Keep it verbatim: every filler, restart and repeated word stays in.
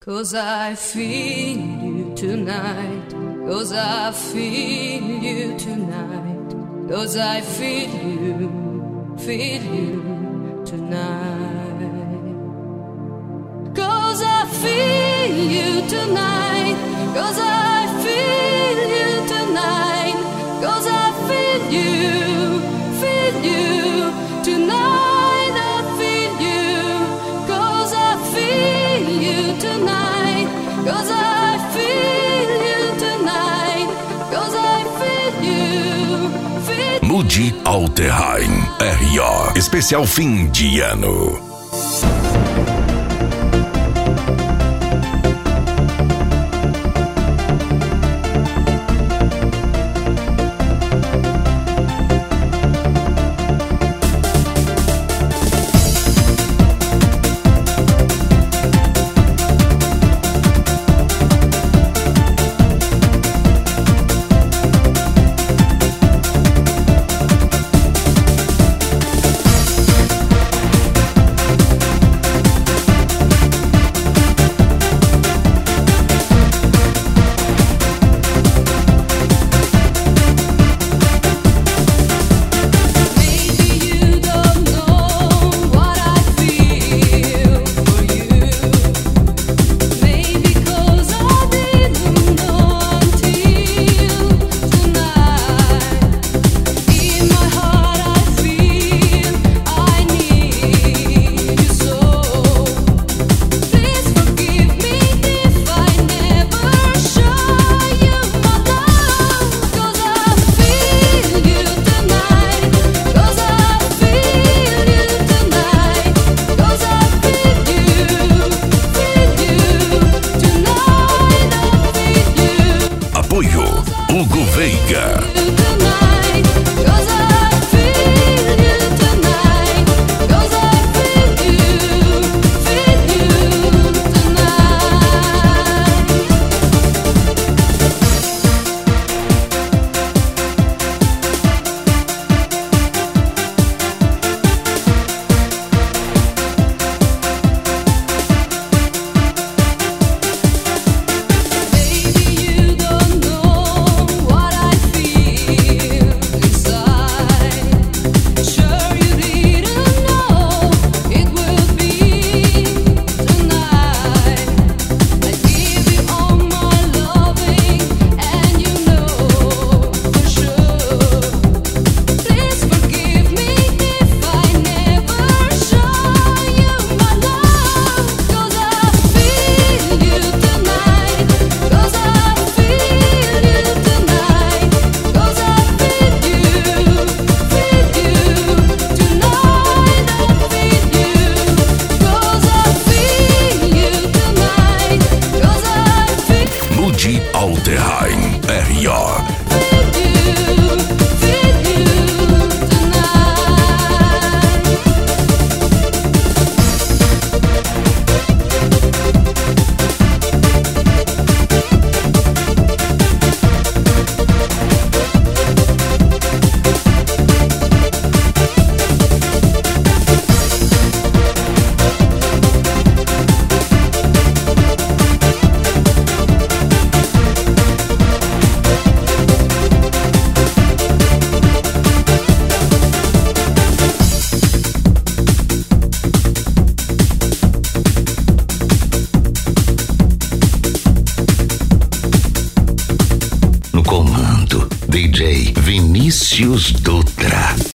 'Cause I feel you tonight. 'Cause I feel you tonight. 'Cause I feel you, feel you tonight. 'Cause I feel you tonight. 'Cause I feel you tonight. 'Cause I feel you, feel you tonight. I feel you. 'Cause I feel you tonight. 'Cause I feel you tonight. 'Cause I feel you, feel you. Mude Alterheim R O Especial fim de ano. Hugo Veiga. Alterheim R O D J Vinícius Dutra.